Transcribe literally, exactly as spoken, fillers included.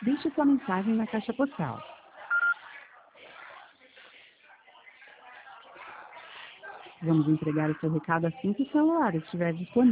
Deixe sua mensagem na caixa postal. Vamos entregar o seu recado assim que o celular estiver disponível.